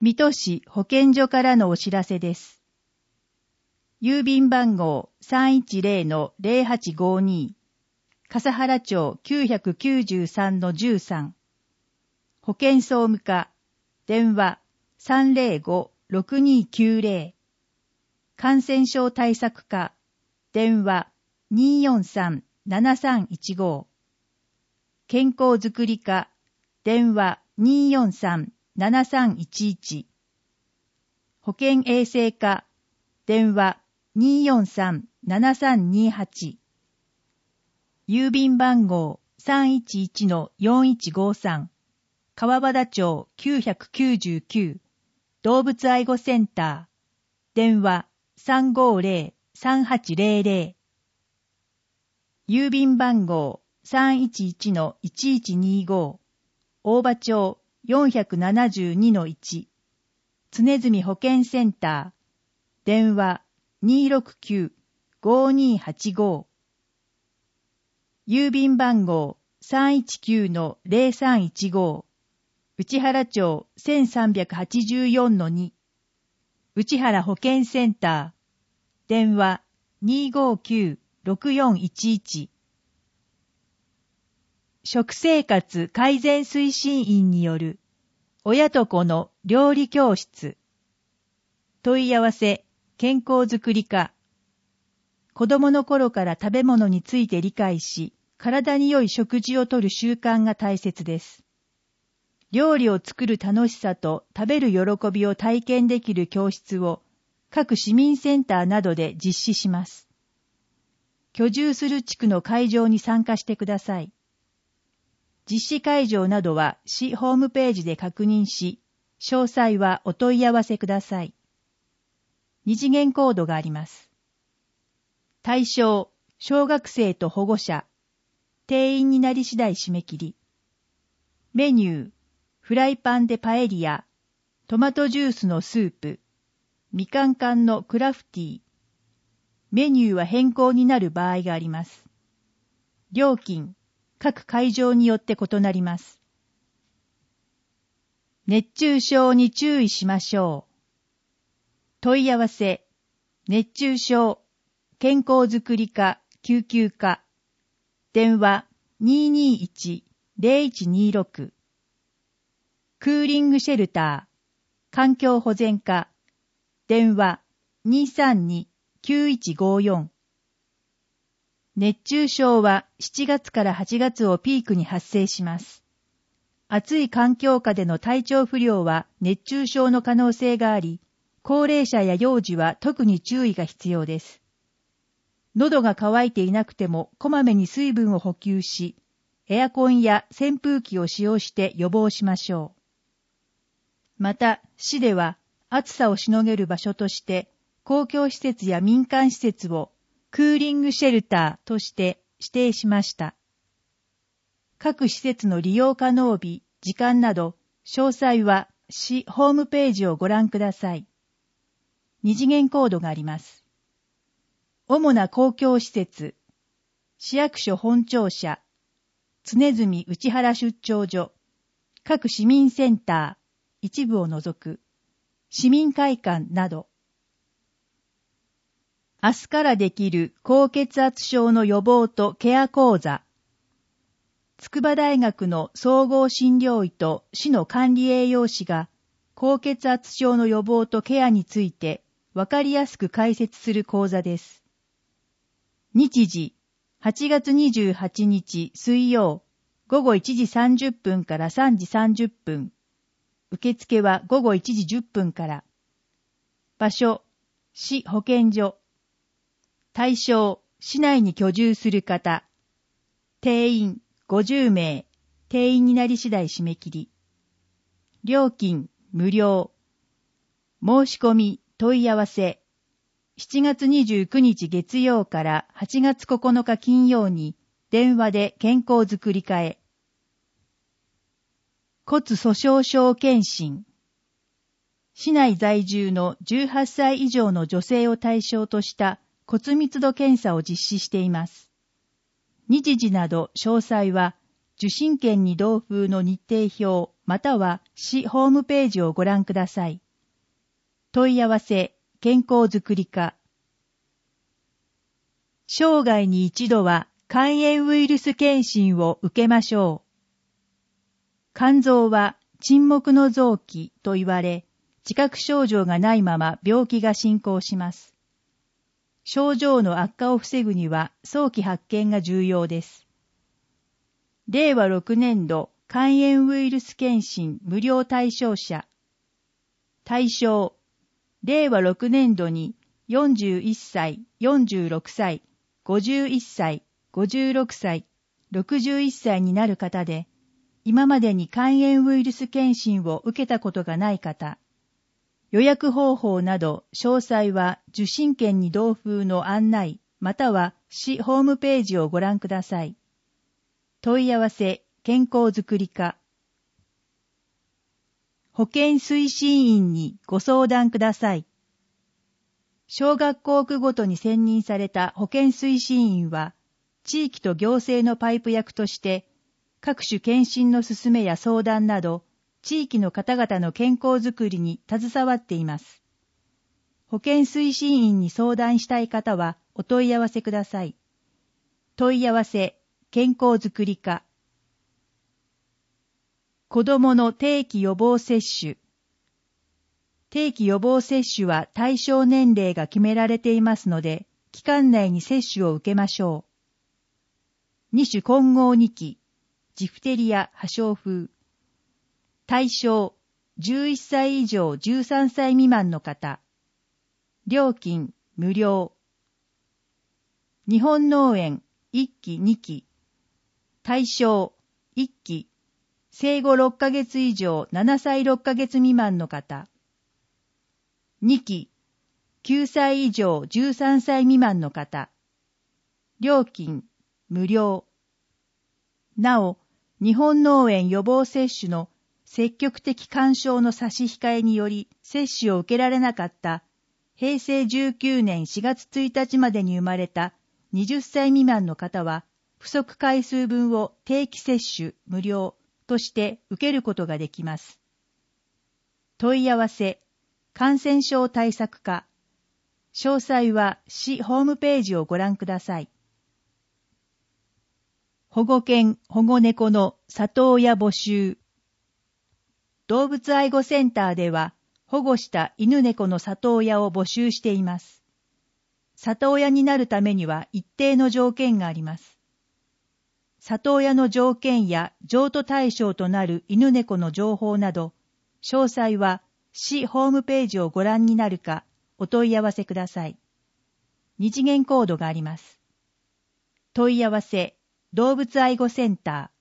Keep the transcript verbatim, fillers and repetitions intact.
水戸市保健所からのお知らせです。郵便番号 さんいちゼロのゼロはちごに 笠原町 きゅうきゅうさんのじゅうさん、保健総務課、電話 さんゼロごろくにきゅうゼロ、感染症対策課、電話 にーよんさんななさんいちご、健康づくり課、電話 にーよんさんななさんいちいち、保健衛生課、電話 にーよんさんななさんにはち、郵便番号 さんいちいちのよんいちごさん、川端町きゅうきゅうきゅう、動物愛護センター、電話 さんごゼロさんはちゼロゼロ、郵便番号 さんいちいちのいちいちにご、大場町よんななにのいち、常住保健センター、電話 にーろくきゅうごにーはちご、郵便番号 さんいちきゅうのゼロさんいちご、内原町せんさんびゃくはちじゅうよんのに、内原保健センター、電話 にーごきゅうろくよんいちいち、食生活改善推進員による親と子の料理教室、問い合わせ健康づくり課、子供の頃から食べ物について理解し、体に良い食事をとる習慣が大切です。料理を作る楽しさと食べる喜びを体験できる教室を各市民センターなどで実施します。居住する地区の会場に参加してください。実施会場などは市ホームページで確認し、詳細はお問い合わせください。二次元コードがあります。対象、小学生と保護者、定員になり次第締め切り。メニュー、フライパンでパエリア、トマトジュースのスープ、みかん缶のクラフティー。メニューは変更になる場合があります。料金、各会場によって異なります。熱中症に注意しましょう。問い合わせ、熱中症、健康づくり課、救急課、電話 にーにーいちゼロいちにーろく、クーリングシェルター、環境保全課、電話 にーさんにきゅういちごよん。熱中症はしちがつからはちがつをピークに発生します。暑い環境下での体調不良は熱中症の可能性があり、高齢者や幼児は特に注意が必要です。喉が渇いていなくてもこまめに水分を補給し、エアコンや扇風機を使用して予防しましょう。また、市では暑さをしのげる場所として、公共施設や民間施設をクーリングシェルターとして指定しました。各施設の利用可能日、時間など、詳細は市ホームページをご覧ください。二次元コードがあります。主な公共施設、市役所本庁舎、常住内原出張所、各市民センター、一部を除く、市民会館など、明日からできる高血圧症の予防とケア講座、筑波大学の総合診療医と市の管理栄養士が高血圧症の予防とケアについてわかりやすく解説する講座です。日時、はちがつにじゅうはちにち水曜、ごごいちじさんじゅっぷんからさんじさんじゅっぷん。受付はごごいちじじゅっぷんから。場所、市保健所。対象、市内に居住する方。定員、ごじゅうめい。定員になり次第締め切り。料金、無料。申し込み、問い合わせ。しちがつにじゅうくにち月曜からはちがつここのか金曜に電話で健康づくり課へ。骨粗鬆症検診。市内在住のじゅうはっさい以上の女性を対象とした骨密度検査を実施しています。日時など詳細は受診券に同封の日程表または市ホームページをご覧ください。問い合わせ、健康づくり課。生涯に一度は肝炎ウイルス検診を受けましょう。肝臓は沈黙の臓器と言われ、自覚症状がないまま病気が進行します。症状の悪化を防ぐには早期発見が重要です。れいわろくねんど肝炎ウイルス検診無料対象者。対象、れいわろくねんどによんじゅういっさい、よんじゅうろくさい、ごじゅういっさい、ごじゅうろくさい、ろくじゅういっさいになる方で、今までに肝炎ウイルス検診を受けたことがない方、予約方法など詳細は受診券に同封の案内または市ホームページをご覧ください。問い合わせ、健康づくり課。保健推進員にご相談ください。小学校区ごとに選任された保健推進員は、地域と行政のパイプ役として、各種検診の勧めや相談など、地域の方々の健康づくりに携わっています。保健推進員に相談したい方はお問い合わせください。問い合わせ、健康づくり課。子どもの定期予防接種。定期予防接種は対象年齢が決められていますので、期間内に接種を受けましょう。二種混合にき、ジフテリア破傷風。対象、じゅういっさい以上じゅうさんさい未満の方。料金、無料。日本脳炎、いっきにき。対象、いっき。生後ろっかげつ以上ななさいろっかげつ未満の方。にき、きゅうさい以上じゅうさんさい未満の方。料金、無料。なお、日本脳炎予防接種の積極的勧奨の差し控えにより接種を受けられなかったへいせいじゅうきゅうねんしがつついたちまでに生まれたはたち未満の方は不足回数分を定期接種無料として受けることができます。問い合わせ、感染症対策課。詳細は市ホームページをご覧ください。保護犬、保護猫の里親募集。動物愛護センターでは保護した犬猫の里親を募集しています。里親になるためには一定の条件があります。里親の条件や譲渡対象となる犬猫の情報など、詳細は市ホームページをご覧になるかお問い合わせください。二次元コードがあります。問い合わせ、動物愛護センター。